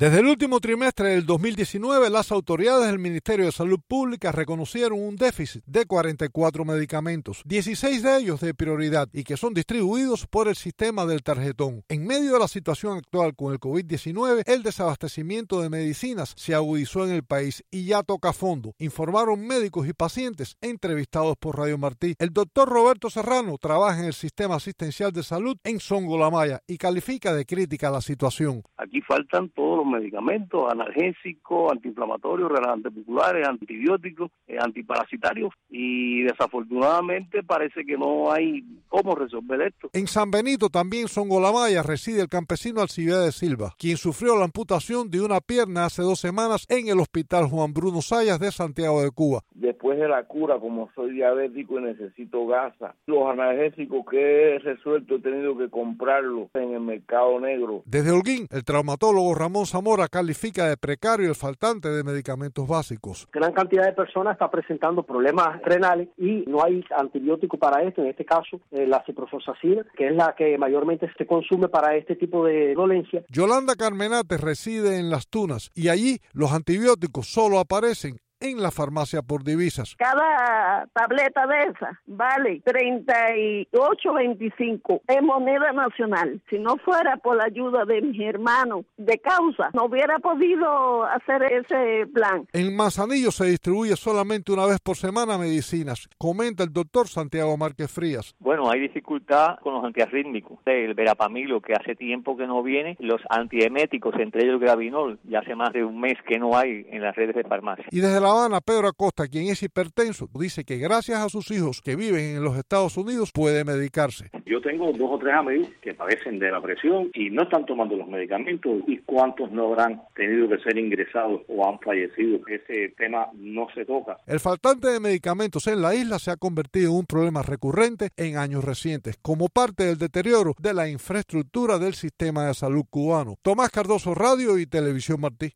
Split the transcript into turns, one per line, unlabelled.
Desde el último trimestre del 2019, las autoridades del Ministerio de Salud Pública reconocieron un déficit de 44 medicamentos, 16 de ellos de prioridad y que son distribuidos por el sistema del tarjetón. En medio de la situación actual con el COVID-19, el desabastecimiento de medicinas se agudizó en el país y ya toca fondo, informaron médicos y pacientes entrevistados por Radio Martí. El doctor Roberto Serrano trabaja en el sistema asistencial de salud en Songolamaya y califica de crítica la situación.
Aquí faltan todos los medicamentos, analgésicos, antiinflamatorios, relajantes musculares, antibióticos, antiparasitarios y desafortunadamente parece que no hay cómo resolver esto.
En San Benito, también Songolamaya, reside el campesino Alcibiades Silva, quien sufrió la amputación de una pierna hace 2 semanas en el Hospital Juan Bruno Zayas de Santiago de Cuba.
Después de la cura, como soy diabético y necesito gasa, los analgésicos que he resuelto he tenido que comprarlos en el mercado negro.
Desde Holguín, el traumatólogo Ramón Zamora califica de precario el faltante de medicamentos básicos.
Gran cantidad de personas está presentando problemas renales y no hay antibiótico para esto, en este caso la ciprofloxacina, que es la que mayormente se consume para este tipo de dolencia.
Yolanda Carmenate reside en Las Tunas y allí los antibióticos solo aparecen en la farmacia por divisas.
Cada tableta de esa vale 38.25 en moneda nacional. Si no fuera por la ayuda de mis hermanos de causa, no hubiera podido hacer ese plan.
En Manzanillo se distribuye solamente una vez por semana medicinas, comenta el doctor Santiago Márquez Frías.
Bueno, hay dificultad con los antiarrítmicos. El verapamilo, que hace tiempo que no viene, los antieméticos, entre ellos el Gravinol, ya hace más de un mes que no hay en las redes de farmacia.
Y desde La Habana, Pedro Acosta, quien es hipertenso, dice que gracias a sus hijos que viven en los Estados Unidos puede medicarse.
Yo tengo 2 o 3 amigos que padecen de la presión y no están tomando los medicamentos, y cuántos no habrán tenido que ser ingresados o han fallecido. Ese tema no se toca.
El faltante de medicamentos en la isla se ha convertido en un problema recurrente en años recientes, como parte del deterioro de la infraestructura del sistema de salud cubano. Tomás Cardoso, Radio y Televisión Martí.